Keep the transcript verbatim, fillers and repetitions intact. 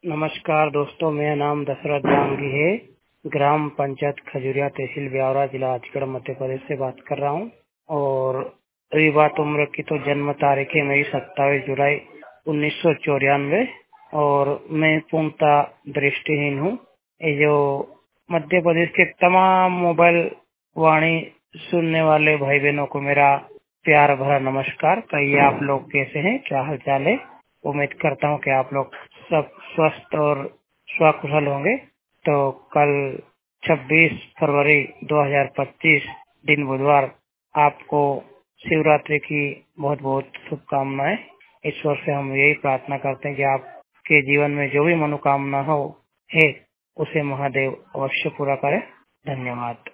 नमस्कार दोस्तों, मेरा नाम दशरथ जांगी है। ग्राम पंचायत खजुरिया, तहसील ब्यावरा, जिला राजगढ़, मध्य प्रदेश से बात कर रहा हूँ। और रही बात उम्र की, तो जन्म तारीख है मेरी सत्ताईस जुलाई उन्नीस सौ चौरानवे और मैं पूर्णतः दृष्टिहीन हूँ। ये जो मध्य प्रदेश के तमाम मोबाइल वाणी सुनने वाले भाई बहनों को मेरा प्यार भरा नमस्कार। कहिए आप लोग कैसे हैं, क्या हाल चाल है। उम्मीद करता हूँ कि आप लोग सब स्वस्थ और स्वकुशल होंगे। तो कल छब्बीस फरवरी दो हज़ार पच्चीस दिन बुधवार, आपको शिवरात्रि की बहुत बहुत शुभकामनाएं। ईश्वर से हम यही प्रार्थना करते हैं कि आपके जीवन में जो भी मनोकामना हो है उसे महादेव अवश्य पूरा करे। धन्यवाद।